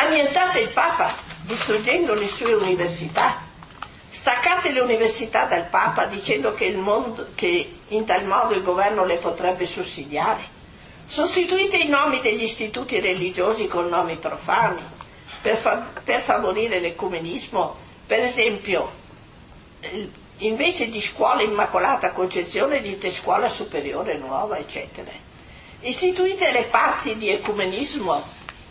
Annientate il Papa distruggendo le sue università. Staccate le università dal Papa dicendo che in tal modo il governo le potrebbe sussidiare. Sostituite i nomi degli istituti religiosi con nomi profani per favorire l'ecumenismo. Per esempio, invece di scuola Immacolata Concezione dite scuola superiore nuova, eccetera. Istituite le parti di ecumenismo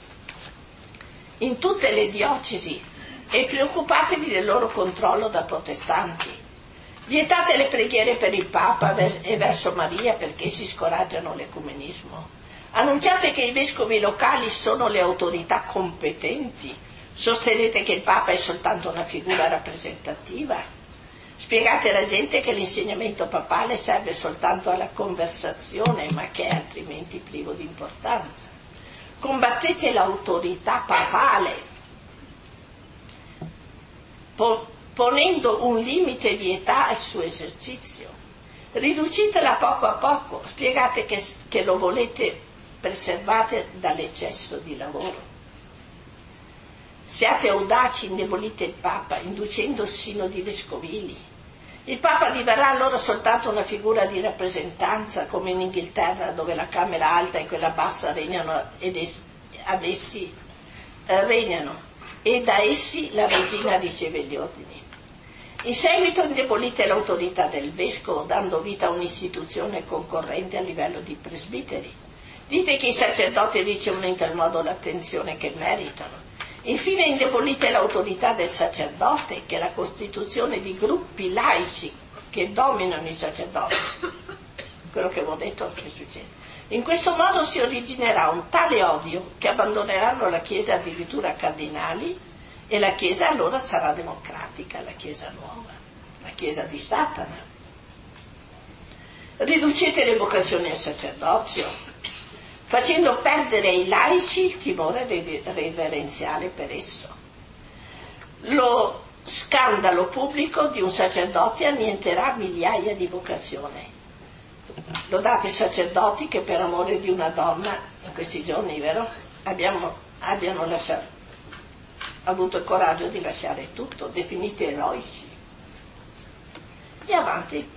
in tutte le diocesi e preoccupatevi del loro controllo da protestanti. Vietate le preghiere per il Papa e verso Maria perché si scoraggiano l'ecumenismo. Annunciate che i vescovi locali sono le autorità competenti. Sostenete che il Papa è soltanto una figura rappresentativa. Spiegate alla gente che l'insegnamento papale serve soltanto alla conversazione, ma che è altrimenti privo di importanza. Combattete l'autorità papale, ponendo un limite di età al suo esercizio. Riducitela poco a poco, spiegate che lo volete preservare dall'eccesso di lavoro. Siate audaci, indebolite il Papa, inducendo sinodi vescovili. Il Papa diverrà allora soltanto una figura di rappresentanza, come in Inghilterra, dove la Camera alta e quella bassa regnano e da essi la regina riceve gli ordini. In seguito indebolite l'autorità del vescovo, dando vita a un'istituzione concorrente a livello di presbiteri. Dite che i sacerdoti ricevono in tal modo l'attenzione che meritano. Infine indebolite l'autorità del sacerdote, che è la costituzione di gruppi laici che dominano i sacerdoti. Quello che avevo detto che succede. In questo modo si originerà un tale odio che abbandoneranno la Chiesa addirittura cardinali e la Chiesa allora sarà democratica, la Chiesa nuova, la Chiesa di Satana. Riducete le vocazioni al sacerdozio, facendo perdere ai laici il timore reverenziale per esso. Lo scandalo pubblico di un sacerdote annienterà migliaia di vocazioni. Lodate sacerdoti che per amore di una donna, in questi giorni, vero, abbiano avuto il coraggio di lasciare tutto, definiti eroici. E avanti.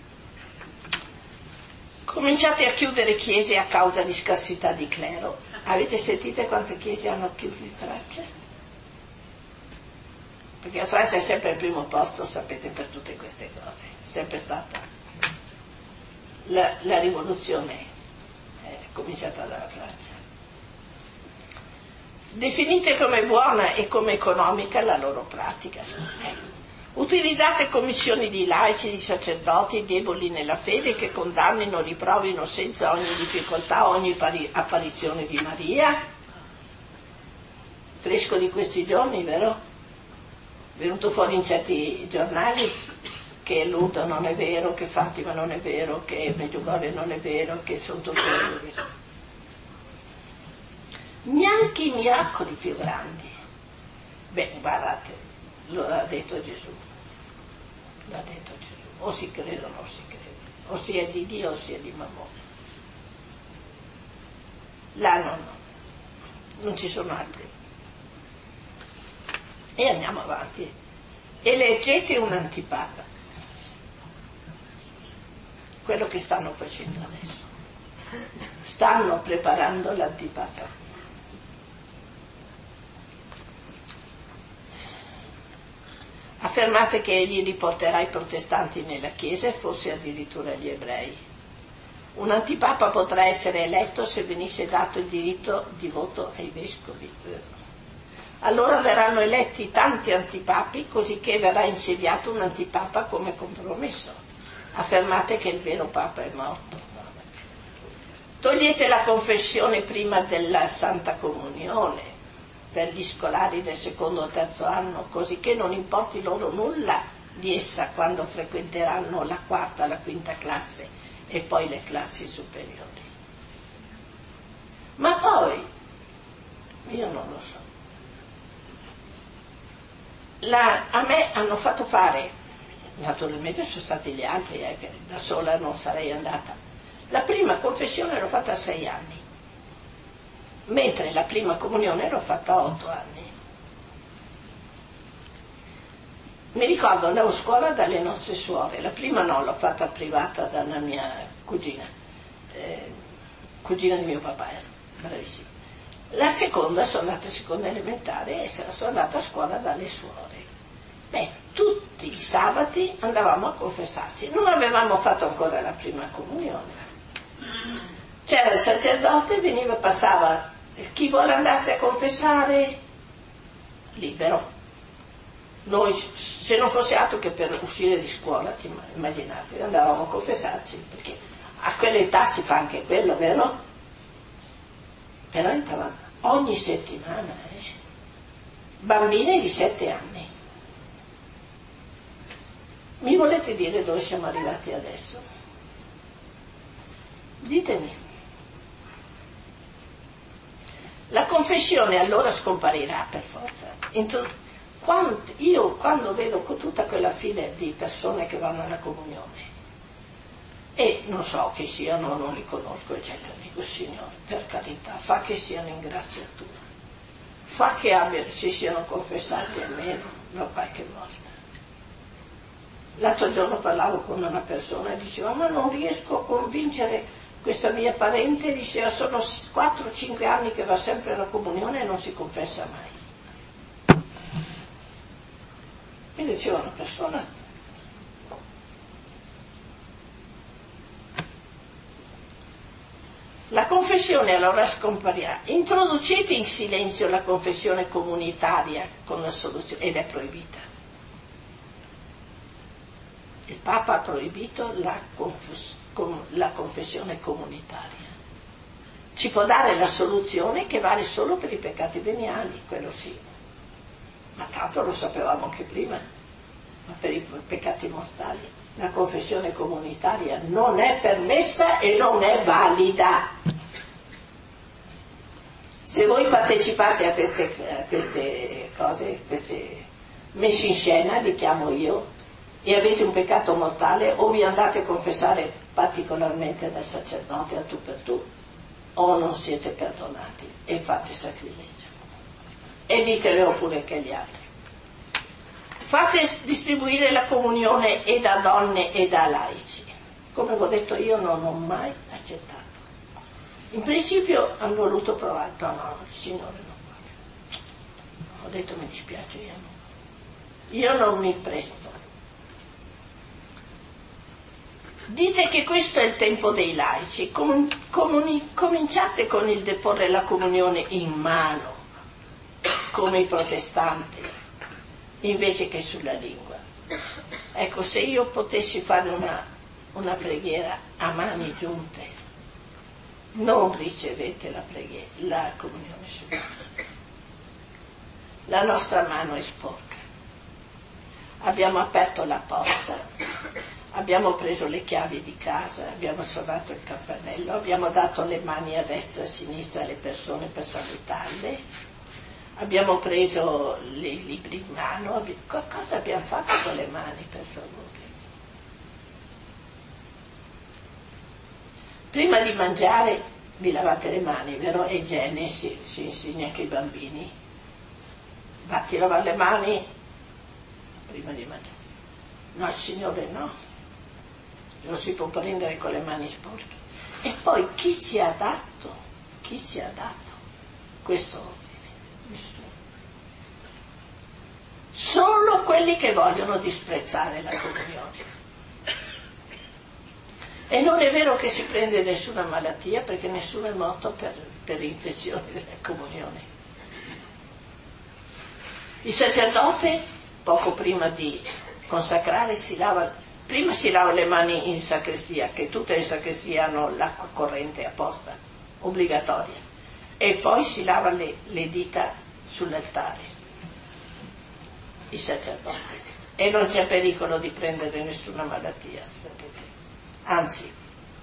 Cominciate a chiudere chiese a causa di scarsità di clero. Avete sentito quante chiese hanno chiuso in Francia? Perché la Francia è sempre al primo posto, sapete, per tutte queste cose. È sempre stata la rivoluzione è cominciata dalla Francia. Definite come buona e come economica la loro pratica. Utilizzate commissioni di laici, di sacerdoti deboli nella fede che condannino, riprovino senza ogni difficoltà ogni apparizione di Maria. Fresco di questi giorni, vero? Venuto fuori in certi giornali che Lourdes non è vero, che Fatima non è vero, che Medjugorje non è vero, che sono tutti veri. Neanche i miracoli più grandi. Beh, guardate, lo ha detto Gesù. L'ha detto Gesù. O si crede o non si crede. O si è di Dio o si è di Mammone. Là no. Non ci sono altri. E andiamo avanti. Eleggete un antipapa. Quello che stanno facendo adesso. Stanno preparando l'antipapa. Affermate che egli riporterà i protestanti nella Chiesa e forse addirittura gli ebrei. Un antipapa potrà essere eletto se venisse dato il diritto di voto ai vescovi. Allora verranno eletti tanti antipapi, così che verrà insediato un antipapa come compromesso. Affermate che il vero Papa è morto. Togliete la confessione prima della Santa Comunione per gli scolari del secondo o terzo anno, così che non importi loro nulla di essa quando frequenteranno la quarta, la quinta classe e poi le classi superiori. Ma poi, io non lo so, a me hanno fatto fare, naturalmente sono stati gli altri, che da sola non sarei andata, la prima confessione l'ho fatta a 6 anni, mentre la prima comunione l'ho fatta a 8 anni. Mi ricordo, andavo a scuola dalle nostre suore, la prima no, l'ho fatta privata da una mia cugina, cugina di mio papà, era bravissima. La seconda, sono andata a seconda elementare e sono andata a scuola dalle suore. Beh, tutti i sabati andavamo a confessarci, non avevamo fatto ancora la prima comunione. C'era il sacerdote, veniva, passava, chi vuole andarsi a confessare, libero. Noi, se non fosse altro che per uscire di scuola, immaginate, andavamo a confessarci, perché a quell'età si fa anche quello, vero? Però entravamo ogni settimana, bambini di 7 anni. Mi volete dire dove siamo arrivati adesso? Ditemi. La confessione allora scomparirà per forza. Io quando vedo tutta quella fila di persone che vanno alla comunione e non so chi siano, non li conosco, eccetera, dico Signore, per carità, fa che siano in grazia tua, fa che si siano confessati almeno qualche volta. L'altro giorno parlavo con una persona e diceva: ma non riesco a convincere questa mia parente, diceva, sono 4-5 anni che va sempre alla comunione e non si confessa mai. E diceva una persona: la confessione allora scomparirà. Introducete in silenzio la confessione comunitaria con la soluzione, ed è proibita. Il Papa ha proibito la confessione comunitaria. Ci può dare la soluzione che vale solo per i peccati veniali, quello sì. Ma tanto lo sapevamo anche prima, ma per i peccati mortali la confessione comunitaria non è permessa e non è valida. Se voi partecipate a queste cose, queste messe in scena, li chiamo io, e avete un peccato mortale, o vi andate a confessare particolarmente dal sacerdote a tu per tu, o non siete perdonati e fate sacrilegio. E ditelo pure anche agli altri. Fate distribuire la comunione e da donne e da laici. Come vi ho detto, io non ho mai accettato. In principio hanno voluto provare, no, il Signore non vuole. Ho detto: mi dispiace, io non mi presto. Dite che questo è il tempo dei laici, cominciate con il deporre la comunione in mano, come i protestanti, invece che sulla lingua. Ecco, se io potessi fare una preghiera a mani giunte, non ricevete la comunione sulla lingua. La nostra mano è sporca. Abbiamo aperto la porta, abbiamo preso le chiavi di casa, abbiamo suonato il campanello, abbiamo dato le mani a destra e a sinistra alle persone per salutarle, abbiamo preso i libri in mano. Cosa abbiamo fatto con le mani, per favore? Prima di mangiare vi lavate le mani, vero? È igiene, si insegna anche ai bambini. Vatti a lavare le mani prima di mangiare. No, il Signore no. Lo si può prendere con le mani sporche. E poi chi ci ha dato questo ordine? Nessuno. Solo quelli che vogliono disprezzare la comunione. E non è vero che si prende nessuna malattia, perché nessuno è morto per infezioni della comunione. Il sacerdote, poco prima di consacrare, prima si lava le mani in sacrestia, che tutte le sacrestie hanno l'acqua corrente apposta, obbligatoria, e poi si lava le dita sull'altare, il sacerdote, e non c'è pericolo di prendere nessuna malattia, sapete. Anzi,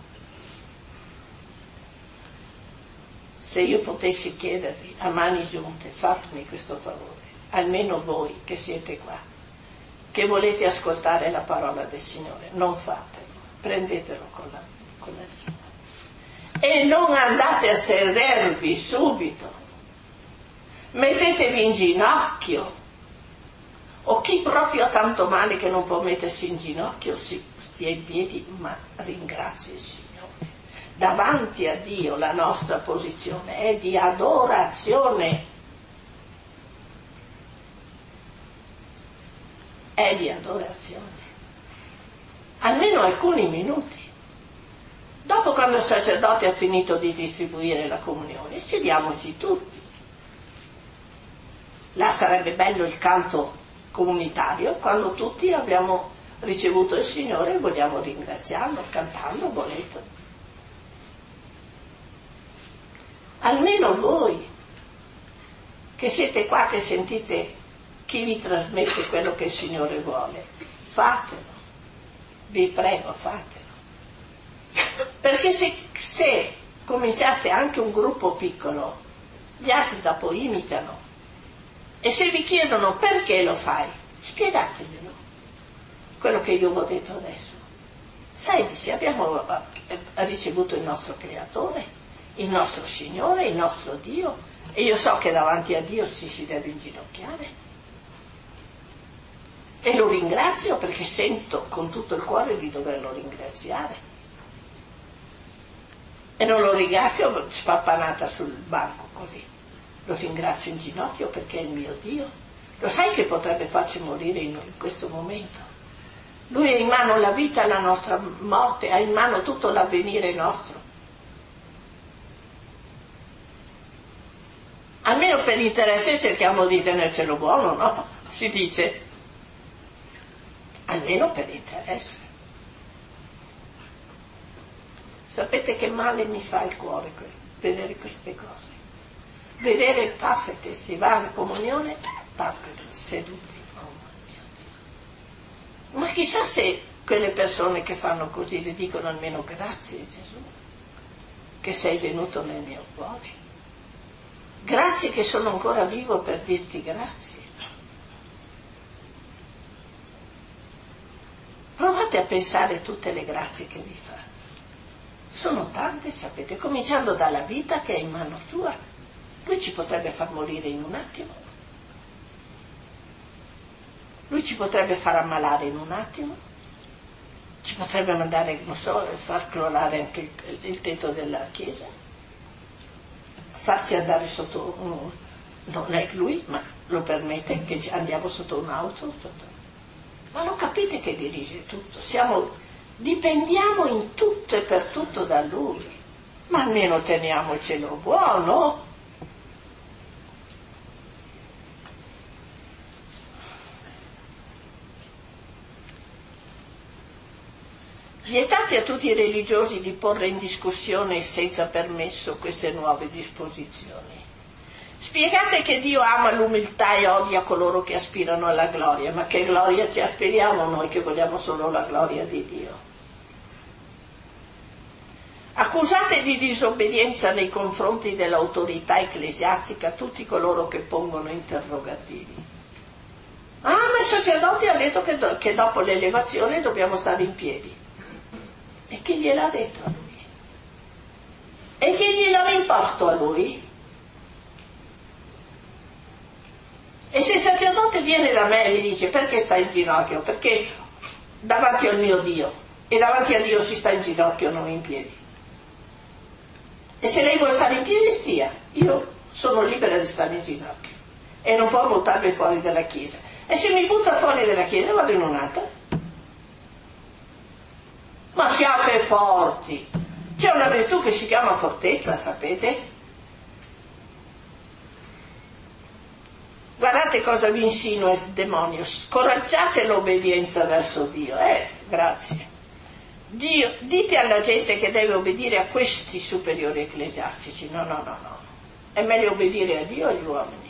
se io potessi chiedervi a mani giunte, fatemi questo favore, almeno voi che siete qua, che volete ascoltare la parola del Signore, non fatelo, prendetelo con la lingua e non andate a sedervi subito, mettetevi in ginocchio O chi proprio ha tanto male che non può mettersi in ginocchio, stia in piedi, ma ringrazia il Signore. Davanti a Dio la nostra posizione è di adorazione. È di adorazione. Almeno alcuni minuti. Dopo, quando il sacerdote ha finito di distribuire la comunione, sediamoci tutti. Là sarebbe bello il canto comunitario, quando tutti abbiamo ricevuto il Signore e vogliamo ringraziarlo, cantando, volete. Almeno voi, che siete qua, che sentite chi vi trasmette quello che il Signore vuole, fatelo. Vi prego, fatelo. Perché se cominciaste anche un gruppo piccolo, gli altri dopo imitano. E se vi chiedono perché lo fai, spiegateglielo. Quello che io vi ho detto adesso. Sai, dici, abbiamo ricevuto il nostro Creatore, il nostro Signore, il nostro Dio, e io so che davanti a Dio ci si deve inginocchiare. E lo ringrazio perché sento con tutto il cuore di doverlo ringraziare. E non lo ringrazio spappanata sul banco così. Lo ringrazio in ginocchio perché è il mio Dio. Lo sai che potrebbe farci morire in questo momento? Lui ha in mano la vita e la nostra morte, ha in mano tutto l'avvenire nostro. Almeno per interesse cerchiamo di tenercelo buono, no? Si dice. Almeno per interesse. Sapete che male mi fa il cuore vedere queste cose? Vedere il Paffete, si va alla comunione, Paffete, seduti. Oh mio Dio. Ma chissà se quelle persone che fanno così le dicono almeno grazie Gesù, che sei venuto nel mio cuore. Grazie che sono ancora vivo per dirti grazie. Provate a pensare tutte le grazie che vi fa. Sono tante, sapete, cominciando dalla vita che è in mano sua. Lui ci potrebbe far morire in un attimo. Lui ci potrebbe far ammalare in un attimo. Ci potrebbe mandare, non so, far crollare anche il tetto della chiesa. Farci andare sotto, non è lui, ma lo permette che andiamo sotto un'auto. Ma lo capite che dirige tutto? Dipendiamo in tutto e per tutto da Lui, ma almeno teniamocelo buono. Vietate a tutti i religiosi di porre in discussione senza permesso queste nuove disposizioni. Spiegate che Dio ama l'umiltà e odia coloro che aspirano alla gloria, ma che gloria ci aspiriamo noi che vogliamo solo la gloria di Dio? Accusate di disobbedienza nei confronti dell'autorità ecclesiastica tutti coloro che pongono interrogativi. Ah, ma il sacerdote ha detto che dopo l'elevazione dobbiamo stare in piedi. E chi gliel'ha detto a lui? E chi gliel'ha imposto a lui? E se il sacerdote viene da me e mi dice perché stai in ginocchio? Perché davanti al mio Dio, e davanti a Dio si sta in ginocchio, non in piedi. E se lei vuole stare in piedi, stia. Io sono libera di stare in ginocchio e non può buttarmi fuori dalla chiesa. E se mi butta fuori dalla chiesa vado in un'altra. Ma siate forti. C'è una virtù che si chiama fortezza, sapete? Guardate cosa vi insinua il demonio. Scoraggiate l'obbedienza verso Dio. Grazie. Dio, dite alla gente che deve obbedire a questi superiori ecclesiastici. No. È meglio obbedire a Dio e agli uomini.